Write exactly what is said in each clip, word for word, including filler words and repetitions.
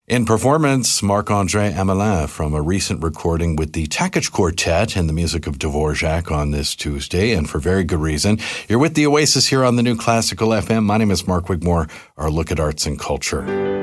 In performance, Marc-André Hamelin from a recent recording with the Takach Quartet and the music of Dvorak on this Tuesday, and for very good reason. You're with the Oasis here on the New Classical F M. My name is Mark Wigmore. Our look at arts and culture.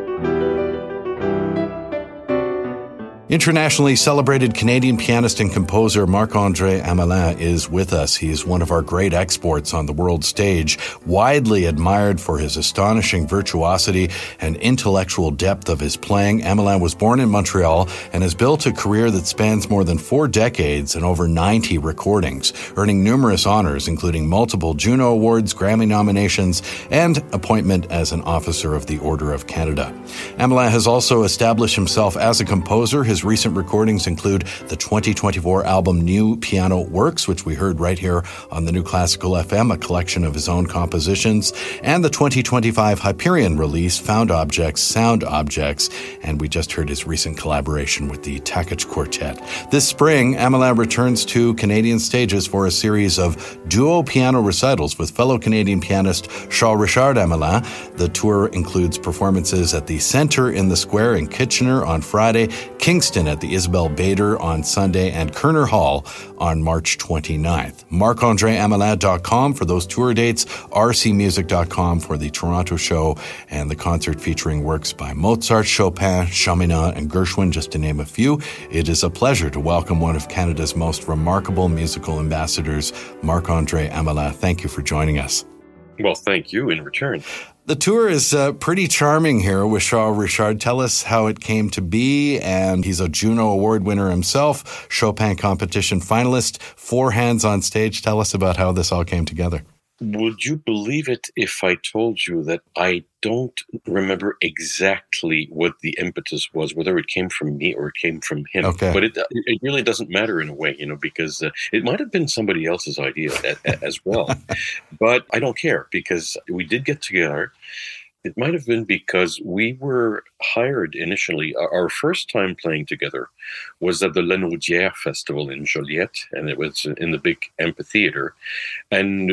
Internationally celebrated Canadian pianist and composer Marc-André Hamelin is with us. He is one of our great exports on the world stage, widely admired for his astonishing virtuosity and intellectual depth of his playing. Hamelin was born in Montreal and has built a career that spans more than four decades and over ninety recordings, earning numerous honors, including multiple Juno Awards, Grammy nominations, and appointment as an Officer of the Order of Canada. Hamelin has also established himself as a composer. His recent recordings include the twenty twenty-four album New Piano Works, which we heard right here on the New Classical F M, a collection of his own compositions, and the twenty twenty-five Hyperion release, Found Objects, Sound Objects, and we just heard his recent collaboration with the Takach Quartet. This spring, Hamelin returns to Canadian stages for a series of duo piano recitals with fellow Canadian pianist Charles-Richard Hamelin. The tour includes performances at the Centre in the Square in Kitchener on Friday, Kingston at the Isabel Bader on Sunday, and Kerner Hall on March twenty-ninth. Marc Andre Hamelin dot com for those tour dates, r c music dot com for the Toronto show, and the concert featuring works by Mozart, Chopin, Chaminade, and Gershwin, just to name a few. It is a pleasure to welcome one of Canada's most remarkable musical ambassadors, Marc-Andre Hamelin. Thank you for joining us. Well, thank you in return. The tour is uh, pretty charming here with Charles-Richard. Tell us how it came to be, and he's a Juno Award winner himself, Chopin competition finalist, four hands on stage. Tell us about how this all came together. Would you believe it if I told you that I don't remember exactly what the impetus was, whether it came from me or it came from him? Okay. But it it really doesn't matter in a way, you know, because uh, it might have been somebody else's idea a, a, as well. But I don't care, because we did get together. It might have been because we were hired initially. Our first time playing together was at the Lanaudière Festival in Joliette, and it was in the big amphitheater. And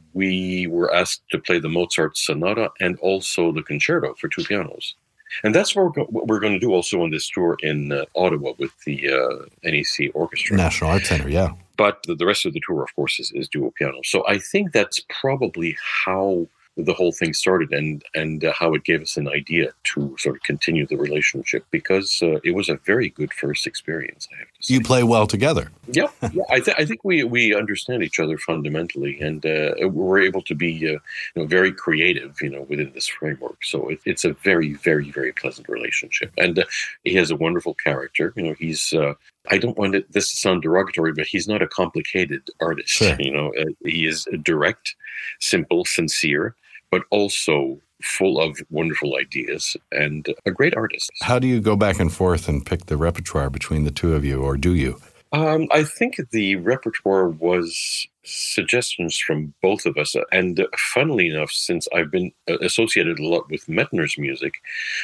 we were asked to play the Mozart Sonata and also the Concerto for two pianos. And that's what we're, go- what we're going to do also on this tour in uh, Ottawa with the uh, N E C Orchestra. National Arts Centre, yeah. But the, the rest of the tour, of course, is, is duo piano. So I think that's probably how the whole thing started, and and uh, how it gave us an idea to sort of continue the relationship, because uh, it was a very good first experience, I have to say. You play well together. Yeah, yeah. I, th- I think we, we understand each other fundamentally, and uh, we're able to be uh, you know, very creative, you know, within this framework. So it, it's a very, very, very pleasant relationship. And uh, he has a wonderful character. You know, he's uh, I don't want it, this to sound derogatory, but he's not a complicated artist. Sure. You know, uh, he is direct, simple, sincere, but also full of wonderful ideas and a great artist. How do you go back and forth and pick the repertoire between the two of you, or do you? Um, I think the repertoire was suggestions from both of us. And funnily enough, since I've been associated a lot with Mettner's music,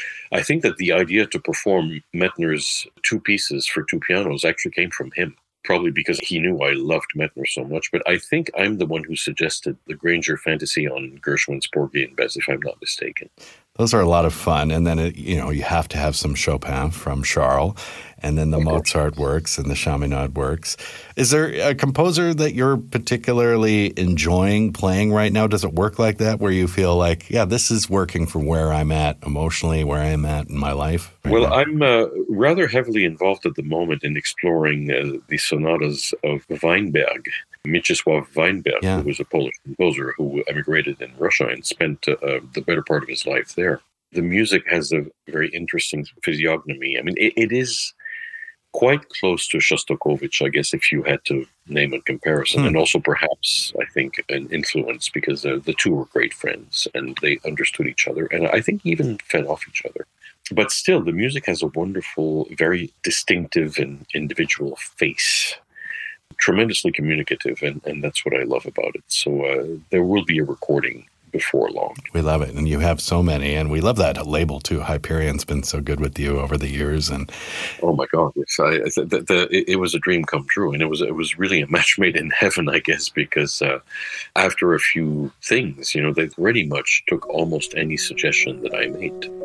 I think that the idea to perform Mettner's two pieces for two pianos actually came from him. Probably because he knew I loved Mettner so much. But I think I'm the one who suggested the Granger Fantasy on Gershwin's Porgy and Bess, if I'm not mistaken. Those are a lot of fun. And then, it, you know, you have to have some Chopin from Charles, and then the Mozart works and the Chaminade works. Is there a composer that you're particularly enjoying playing right now? Does it work like that, where you feel like, yeah, this is working for where I'm at emotionally, where I am at in my life? Right well, now? I'm uh, rather heavily involved at the moment in exploring uh, the sonatas of Weinberg. Mieczysław Weinberg, yeah. who was a Polish composer who emigrated in Russia and spent uh, the better part of his life there. The music has a very interesting physiognomy. I mean, it, it is quite close to Shostakovich, I guess, if you had to name a comparison. Hmm. And also perhaps, I think, an influence, because uh, the two were great friends and they understood each other. And I think even fed off each other. But still, the music has a wonderful, very distinctive and individual face. Tremendously communicative, and, and that's what I love about it. So uh, there will be a recording before long. We love it, and you have so many, and we love that label too. Hyperion's been so good with you over the years, and oh my God, it's, I, the, the, it, it was a dream come true, and it was it was really a match made in heaven, I guess, because uh, after a few things, you know, they pretty much took almost any suggestion that I made.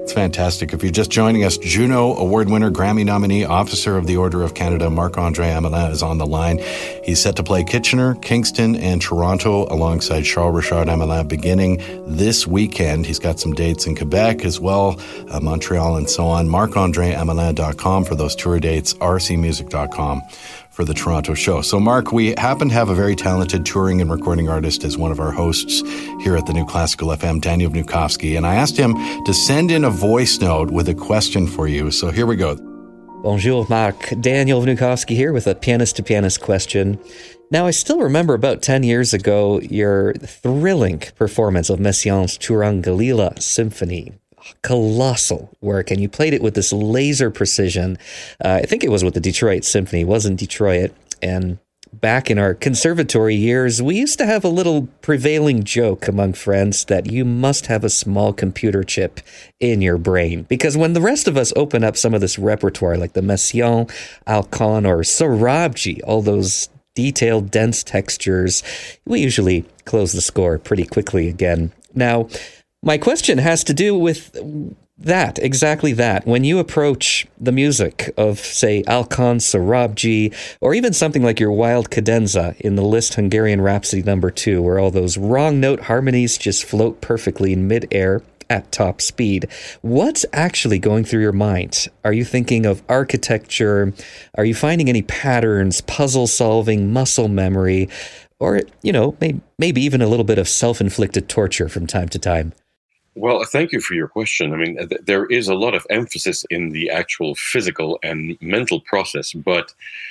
It's fantastic. If you're just joining us, Juno Award winner, Grammy nominee, Officer of the Order of Canada, Marc-Andre Amelin is on the line. He's set to play Kitchener, Kingston, and Toronto alongside Charles-Richard Amelin beginning this weekend. He's got some dates in Quebec as well, uh, Montreal, and so on. Marc Andre Amelin dot com for those tour dates, r c music dot com for the Toronto show. So, Mark, we happen to have a very talented touring and recording artist as one of our hosts here at the New Classical F M, Daniel Vnukovsky, and I asked him to send in a voice note with a question for you. So here we go. Bonjour, Marc. Daniel Vnukovsky here with a pianist-to-pianist question. Now, I still remember about ten years ago your thrilling performance of Messiaen's Turangalila Symphony. Colossal work, and you played it with this laser precision. Uh, I think it was with the Detroit Symphony, it wasn't Detroit. And back in our conservatory years, we used to have a little prevailing joke among friends that you must have a small computer chip in your brain. Because when the rest of us open up some of this repertoire, like the Messiaen, Alkan, or Sorabji, all those detailed, dense textures, we usually close the score pretty quickly again. Now, my question has to do with that, exactly that. When you approach the music of, say, Alkan, Sorabji, or even something like your Wild Cadenza in the Liszt Hungarian Rhapsody number two, where all those wrong note harmonies just float perfectly in midair at top speed, what's actually going through your mind? Are you thinking of architecture? Are you finding any patterns, puzzle solving, muscle memory, or, you know, maybe, maybe even a little bit of self-inflicted torture from time to time? Well, thank you for your question. I mean, th- there is a lot of emphasis in the actual physical and mental process, but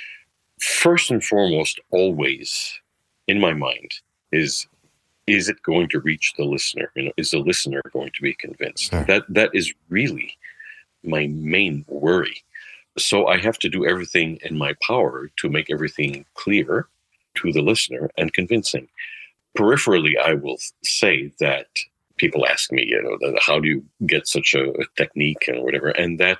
first and foremost, always in my mind is, is it going to reach the listener? You know, is the listener going to be convinced? Sure. That that is really my main worry. So I have to do everything in my power to make everything clear to the listener and convincing. Peripherally, I will say that people ask me, you know, how do you get such a, a technique and whatever? And that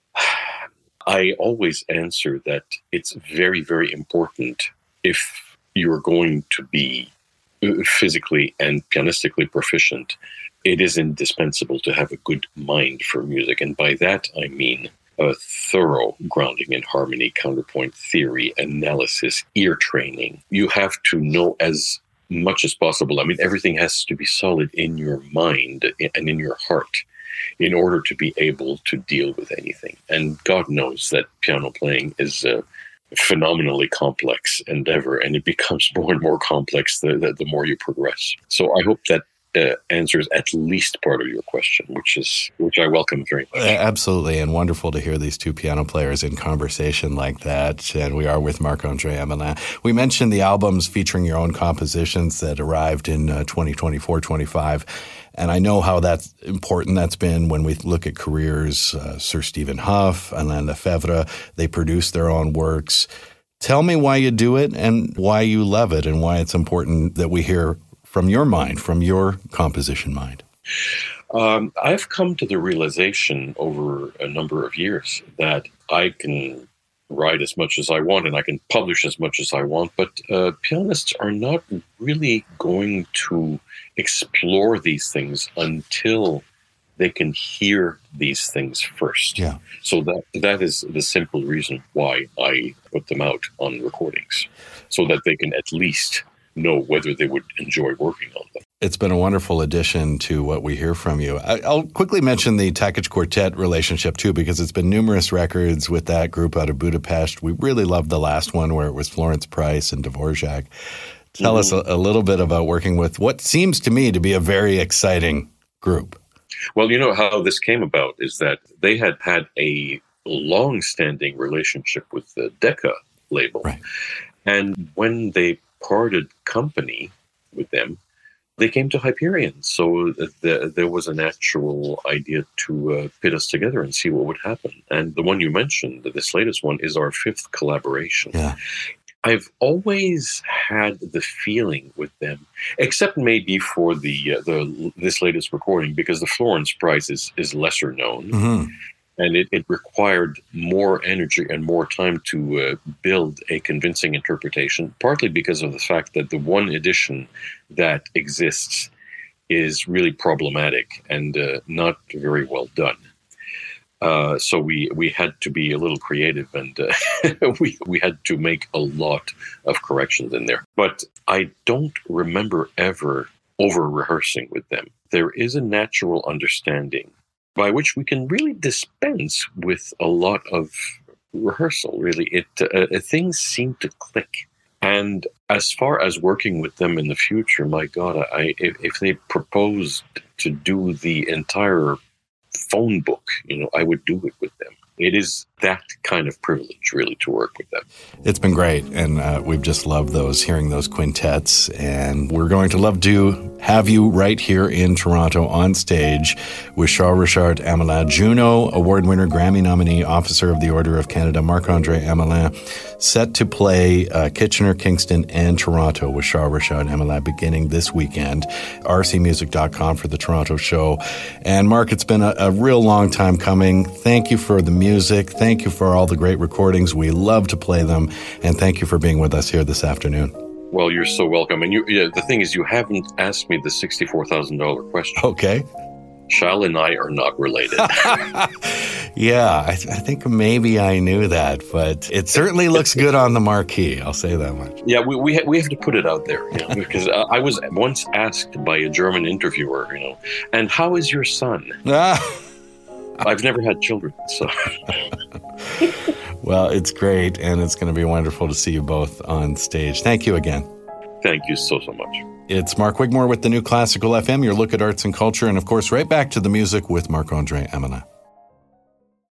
I always answer that it's very, very important if you're going to be physically and pianistically proficient. It is indispensable to have a good mind for music. And by that, I mean a thorough grounding in harmony, counterpoint theory, analysis, ear training. You have to know as much as possible. I mean, everything has to be solid in your mind and in your heart in order to be able to deal with anything. And God knows that piano playing is a phenomenally complex endeavor, and it becomes more and more complex the, the, the more you progress. So I hope that Uh, answers at least part of your question, which is which I welcome very much. Uh, absolutely, and wonderful to hear these two piano players in conversation like that. And we are with Marc-Andre Amelin. We mentioned the albums featuring your own compositions that arrived in uh, twenty twenty-four twenty-five. And I know how that's important that's been when we look at careers. Uh, Sir Stephen Hough, Alain Lefebvre, they produce their own works. Tell me why you do it and why you love it and why it's important that we hear from your mind, from your composition mind. Um, I've come to the realization over a number of years that I can write as much as I want and I can publish as much as I want, but uh, pianists are not really going to explore these things until they can hear these things first. Yeah. So that that is the simple reason why I put them out on recordings, so that they can at least know whether they would enjoy working on them. It's been a wonderful addition to what we hear from you. I'll quickly mention the Takic Quartet relationship, too, because it's been numerous records with that group out of Budapest. We really loved the last one where it was Florence Price and Dvorak. Tell mm-hmm. us a, a little bit about working with what seems to me to be a very exciting group. Well, you know how this came about is that they had had a long-standing relationship with the Decca label. Right. And when they parted company with them, they came to Hyperion. So the, there was a natural idea to uh, pit us together and see what would happen. And the one you mentioned, this latest one, is our fifth collaboration. Yeah. I've always had the feeling with them, except maybe for the uh, the this latest recording, because the Florence Prize is, is lesser known. Mm-hmm. And it, it required more energy and more time to uh, build a convincing interpretation, partly because of the fact that the one edition that exists is really problematic and uh, not very well done. Uh, so we, we had to be a little creative, and uh, we we had to make a lot of corrections in there. But I don't remember ever over-rehearsing with them. There is a natural understanding by which we can really dispense with a lot of rehearsal, really. It uh, things seem to click. And as far as working with them in the future, my God, I if, if they proposed to do the entire phone book, you know, I would do it with them. It is that kind of privilege, really, to work with them. It's been great, and uh, we've just loved those, hearing those quintets, and we're going to love to have you right here in Toronto on stage with Charles-Richard Hamelin, Juno Award winner, Grammy nominee, Officer of the Order of Canada, Marc-André Hamelin, set to play uh, Kitchener, Kingston, and Toronto with Charles-Richard Hamelin beginning this weekend. r c music dot com for the Toronto show. And Mark, it's been a, a real long time coming. Thank you for the music. Thank you for all the great recordings. We love to play them. And thank you for being with us here this afternoon. Well, you're so welcome. And you, yeah, the thing is, you haven't asked me the sixty-four thousand dollars question. Okay. Charles and I are not related. Yeah, I, th- I think maybe I knew that, but it certainly looks good on the marquee. I'll say that much. Yeah, we we, ha- we have to put it out there, you know, because uh, I was once asked by a German interviewer, you know, and how is your son? I've never had children, so. Well, it's great, and it's going to be wonderful to see you both on stage. Thank you again. Thank you so, so much. It's Mark Wigmore with the New Classical F M, your look at arts and culture, and of course, right back to the music with Marc-André Hamelin.